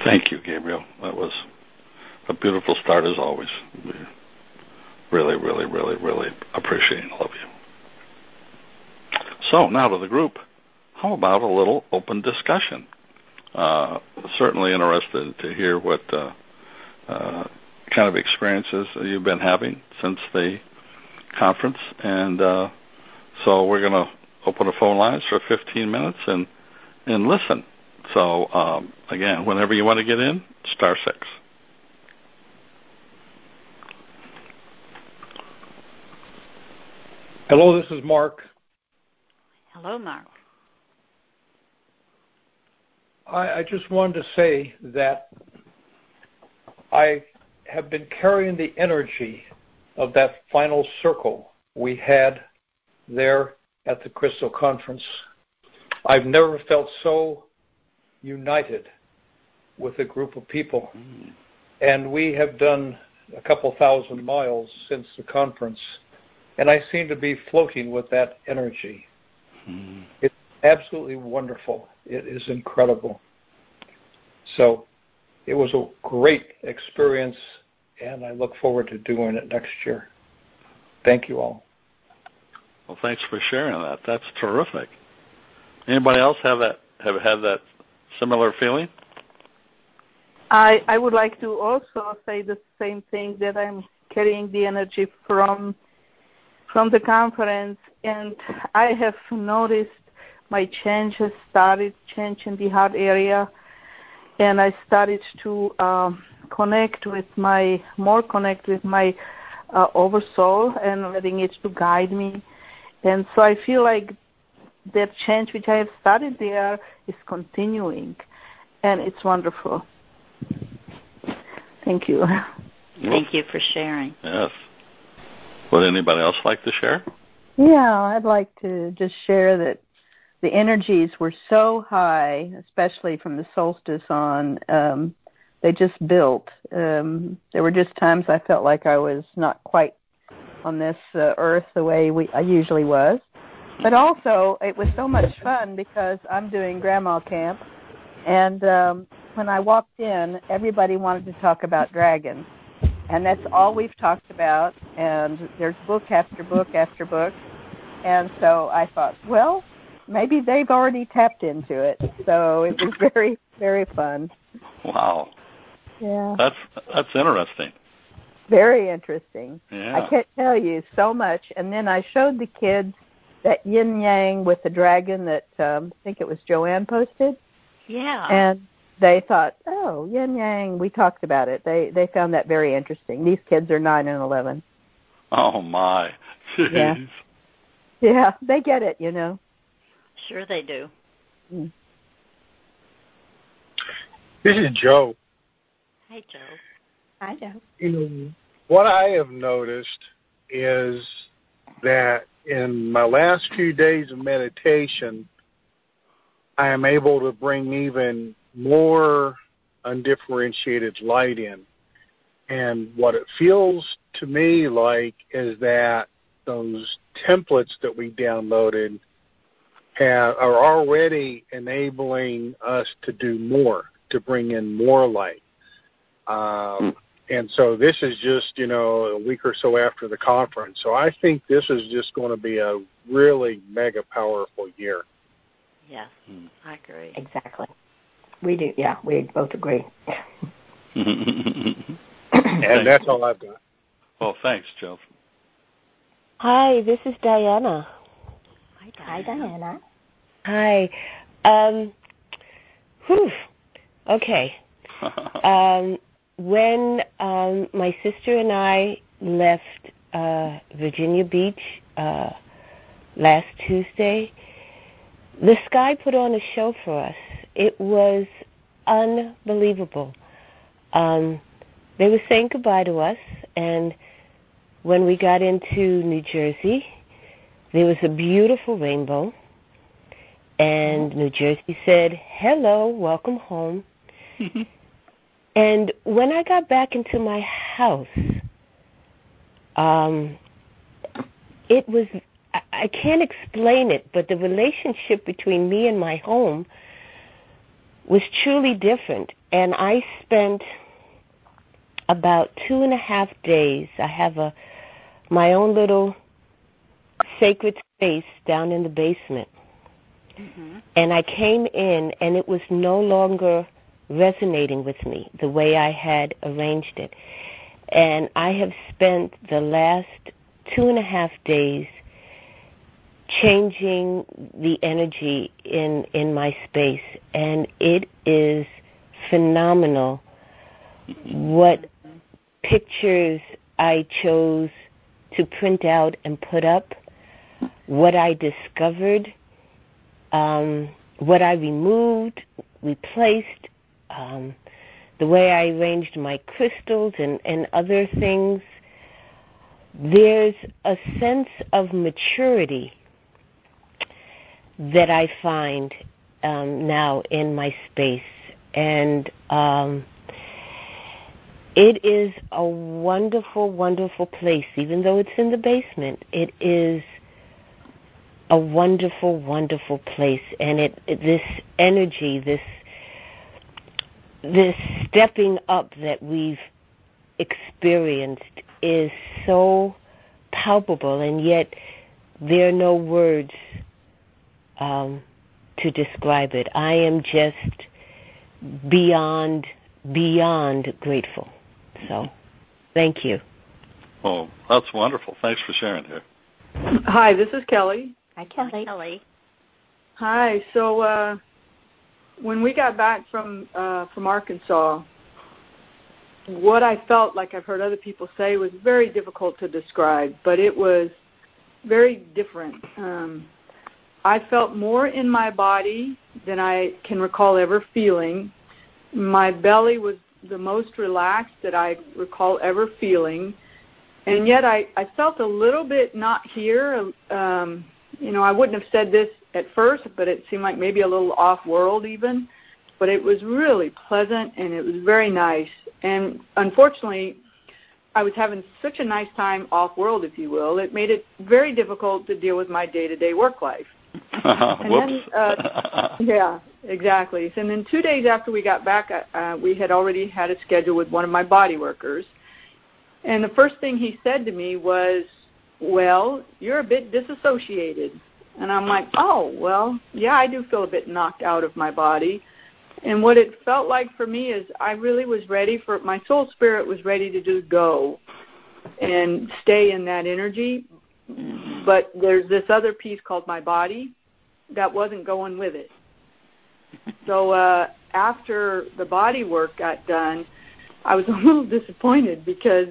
Thank you, Gabriel. That was a beautiful start as always. We really, really, really, really appreciate and love you. So now to the group. How about a little open discussion? Certainly interested to hear what kind of experiences you've been having since the conference. And so we're going to open the phone lines for 15 minutes and listen. So, again, whenever you want to get in, *6. Hello, this is Mark. Hello, Mark. I just wanted to say that I have been carrying the energy of that final circle we had there at the Crystal Conference. I've never felt so united with a group of people. And we have done a couple thousand miles since the conference, and I seem to be floating with that energy. It's absolutely wonderful. It is incredible. So it was a great experience, and I look forward to doing it next year. Thank you all. Well, thanks for sharing that. That's terrific. Anybody else have had that similar feeling? I would like to also say the same thing, that I'm carrying the energy from the conference, and I have noticed my changes started changing the heart area, and I started to connect with my oversoul and letting it to guide me. And so I feel like that change which I have started there is continuing, and it's wonderful. Thank you. Thank you for sharing. Yes. Would anybody else like to share? Yeah, I'd like to just share that the energies were so high, especially from the solstice on. They just built. There were just times I felt like I was not quite on this earth the way I usually was. But also, it was so much fun because I'm doing grandma camp, and when I walked in, everybody wanted to talk about dragons. And that's all we've talked about, and there's book after book after book. And so I thought, well, maybe they've already tapped into it. So it was very, very fun. Wow. Yeah. That's interesting. Very interesting. Yeah. I can't tell you so much. And then I showed the kids that yin-yang with the dragon that I think it was Joanne posted. Yeah. And they thought, oh, yin-yang, we talked about it. They found that very interesting. These kids are 9 and 11. Oh, my. Jeez. Yeah, they get it, you know. Sure they do. Mm. This is Joe. Hey, Joe. Hi, Joe. You know, what I have noticed is that in my last few days of meditation, I am able to bring even more undifferentiated light in. And what it feels to me like is that those templates that we downloaded are already enabling us to do more, to bring in more light. And so this is just, a week or so after the conference. So I think this is just going to be a really mega powerful year. Yes, I agree. Exactly. We do. Yeah, we both agree. And that's all I've got. Well, thanks, Joe. Hi, this is Diana. Hi, Diana. Hi. Okay. When my sister and I left Virginia Beach last Tuesday, the sky put on a show for us. It was unbelievable. They were saying goodbye to us, and when we got into New Jersey, there was a beautiful rainbow, and New Jersey said, hello, welcome home. And when I got back into my house, it was, I can't explain it, but the relationship between me and my home was truly different. And I spent about 2.5 days. I have my own little sacred space down in the basement. Mm-hmm. And I came in, and it was no longer resonating with me the way I had arranged it. And I have spent the last 2.5 days changing the energy in my space, and it is phenomenal what pictures I chose to print out and put up, what I discovered, what I removed, replaced, the way I arranged my crystals and other things. There's a sense of maturity that I find now in my space. And it is a wonderful, wonderful place. Even though it's in the basement, it is a wonderful, wonderful place. And this energy, this stepping up that we've experienced is so palpable, and yet there are no words to describe it. I am just beyond grateful. So, thank you. Oh, that's wonderful. Thanks for sharing here. Hi, this is Kelly. Hi, Kelly. Kelly. Hi. So, when we got back from Arkansas, what I felt, like I've heard other people say, was very difficult to describe, but it was very different. I felt more in my body than I can recall ever feeling. My belly was the most relaxed that I recall ever feeling, and yet I felt a little bit not here. I wouldn't have said this at first, but it seemed like maybe a little off-world even. But it was really pleasant, and it was very nice. And unfortunately, I was having such a nice time off-world, if you will. It made it very difficult to deal with my day-to-day work life. Whoops. Yeah, exactly. And then 2 days after we got back, we had already had a schedule with one of my body workers. And the first thing he said to me was, well, you're a bit disassociated. And I'm like, oh, well, yeah, I do feel a bit knocked out of my body. And what it felt like for me is I really was ready for, my soul spirit was ready to just go and stay in that energy. But there's this other piece called my body that wasn't going with it. So after the body work got done, I was a little disappointed because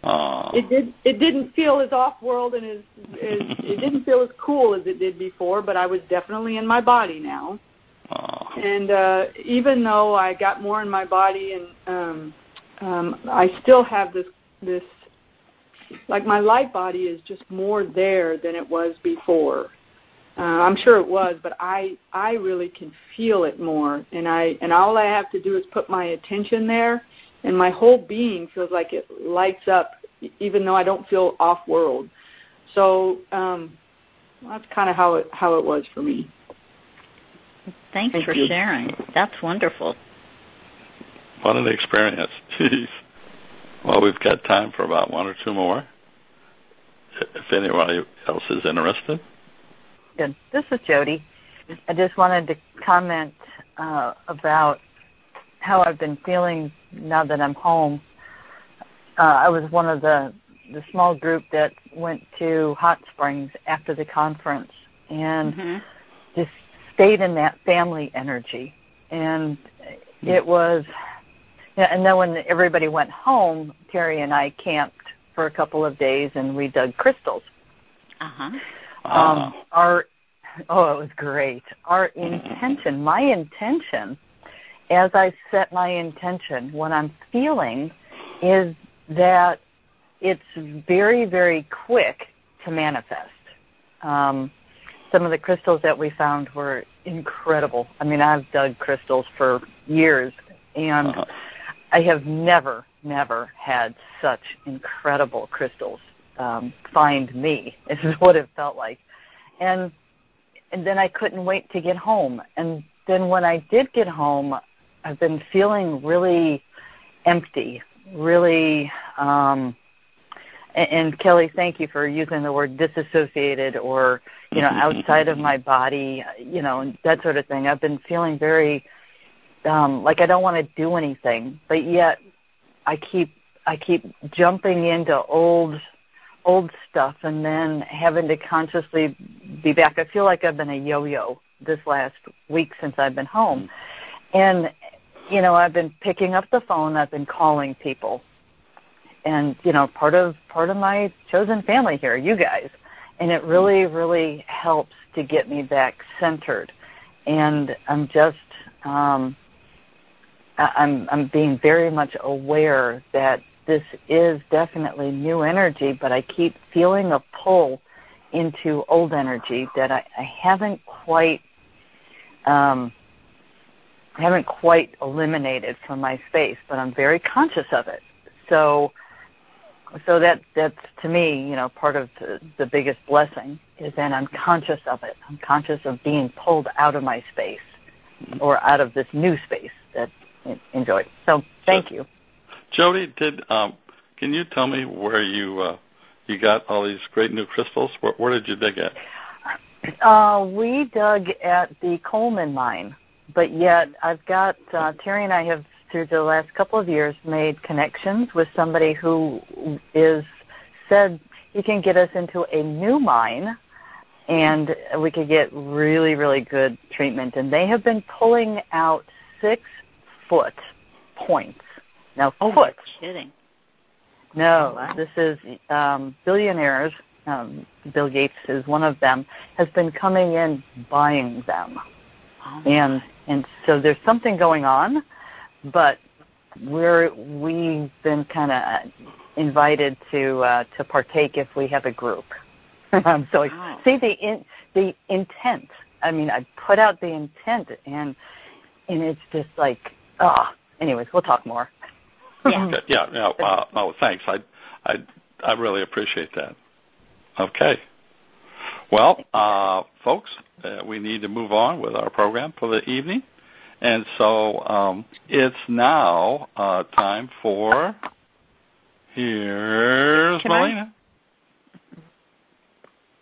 it didn't feel as off-world and it didn't feel as cool as it did before, but I was definitely in my body now. And even though I got more in my body, and I still have this, like my light body is just more there than it was before. I'm sure it was, but I really can feel it more, and all I have to do is put my attention there, and my whole being feels like it lights up, even though I don't feel off-world. So that's kind of how it was for me. Thank for you. sharing. That's wonderful. What an experience. Jeez. Well, we've got time for about one or two more, if anyone else is interested. Good. This is Jody. I just wanted to comment about how I've been feeling now that I'm home. I was one of the small group that went to Hot Springs after the conference and just stayed in that family energy. And it was, and then when everybody went home, Terry and I camped for a couple of days and we dug crystals. It was great. Our intention, my intention, as I set my intention, what I'm feeling is that it's very, very quick to manifest. Some of the crystals that we found were incredible. I mean, I've dug crystals for years, and I have never had such incredible crystals find me, is what it felt like. And then I couldn't wait to get home. And then when I did get home, I've been feeling really empty, really, and Kelly, thank you for using the word disassociated or, outside of my body, that sort of thing. I've been feeling very, like I don't want to do anything, but yet I keep jumping into old stuff and then having to consciously be back. I feel like I've been a yo-yo this last week since I've been home. And, I've been picking up the phone. I've been calling people. And, part of my chosen family here, you guys. And it really, really helps to get me back centered. And I'm just, I'm being very much aware that this is definitely new energy, but I keep feeling a pull into old energy that I haven't quite eliminated from my space, but I'm very conscious of it. So that's to me, part of the biggest blessing is that I'm conscious of it. I'm conscious of being pulled out of my space or out of this new space that I enjoy. So thank you. Jody, can you tell me where you got all these great new crystals? Where did you dig at? We dug at the Coleman mine, but yet I've got Terry and I have through the last couple of years made connections with somebody who said he can get us into a new mine and we could get really, really good treatment. And they have been pulling out 6-foot points. Now, foot. Kidding. No, this is billionaires. Bill Gates is one of them, has been coming in buying them. Oh, and so there's something going on, but we've been kind of invited to partake if we have a group. So wow. See the intent. I mean, I put out the intent, and it's just like, anyways, we'll talk more. Yeah. Okay, thanks. I really appreciate that. Okay. Well, folks, we need to move on with our program for the evening. And so it's now time for... Here's Melina.